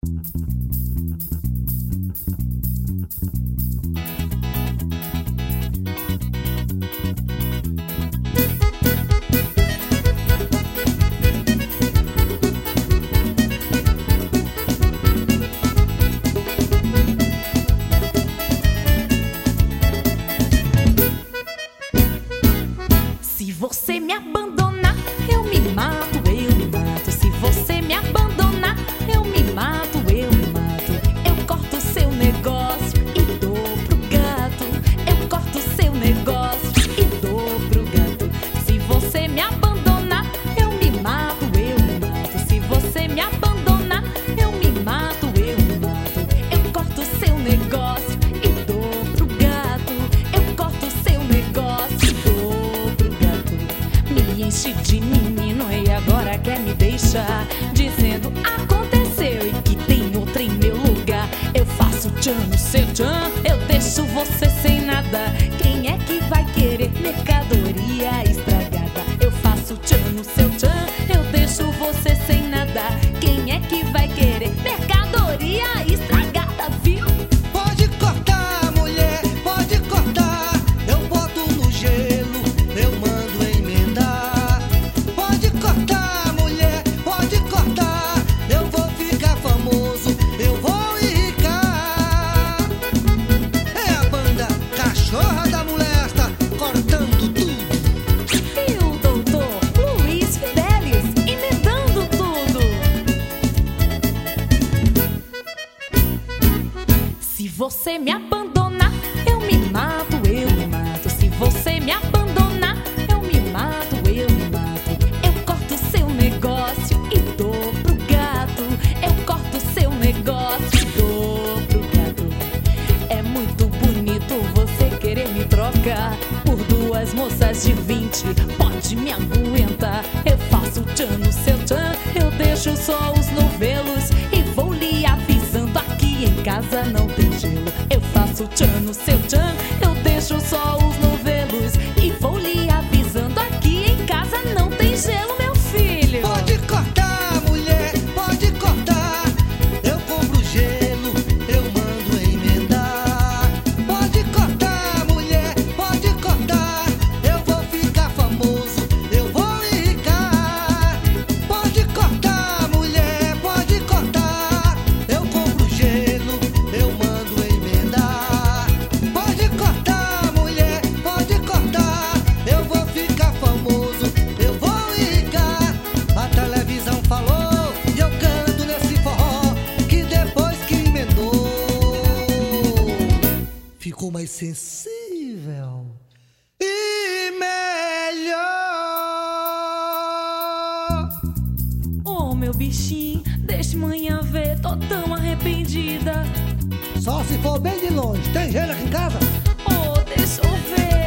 Se você me abandonar, eu me mato, eu me mato. Se você me abandonar, eu me mato, eu me mato. Eu corto seu negócio e dou pro gato. Eu corto seu negócio e dou pro gato. Se você me abandonar, eu me mato, eu me mato. Se você me abandonar, eu me mato, eu me mato. Eu corto seu negócio e dou pro gato. Eu corto seu negócio e dou pro gato. Me enche de menino e agora quer me deixar, dizendo aconteceu e que tem outra em meu lugar. Eu faço tchan no seu tchan, eu deixo você sem nada. Quem é que vai querer mercadoria estragada? Eu faço tchan no seu tchan, eu deixo você sem nada. Quem é que vai querer mercadoria estragada, viu? Pode cortar, mulher, pode cortar. Eu boto no gelo, eu mando emendar. Pode cortar, mulher, pode cortar. Eu vou ficar famoso, eu vou enricar. É a banda Cachorra da Molesta, cortando tudo. E o doutor Luiz Fidelis emendando tudo. Se você me abandonar, eu me mato, eu me mato. Se você me abandonar, eu me mato, eu me mato. Eu corto seu negócio e dou pro gato. Eu corto seu negócio e dou pro gato. É muito bonito você querer me trocar por duas moças de 20. Pode me aguentar. Eu faço tchan no seu tchan, eu deixo só os novelos e vou lhe avisando, aqui em casa não tem gelo. Eu faço tchan no seu tchan, eu deixo só os novelos e vou lhe avisando, aqui em casa não tem gelo, meu filho. Pode cortar, mulher, pode cortar. Eu compro gelo, eu mando emendar. Pode cortar, mulher, pode cortar. Eu vou ficar famoso, eu vou enricar. Pode cortar, mulher, pode cortar. Eu compro gelo, eu mando emendar. Pode cortar, mulher, pode cortar. Eu vou ficar famoso, eu vou enricar. A televisão falou e eu canto nesse forró, que depois que emendou ficou mais sensível e melhor. Oh, meu bichinho, deixa manhã ver, tô tão arrependida. Só se for bem de longe. Tem gelo aqui em casa? Oh, deixa eu ver.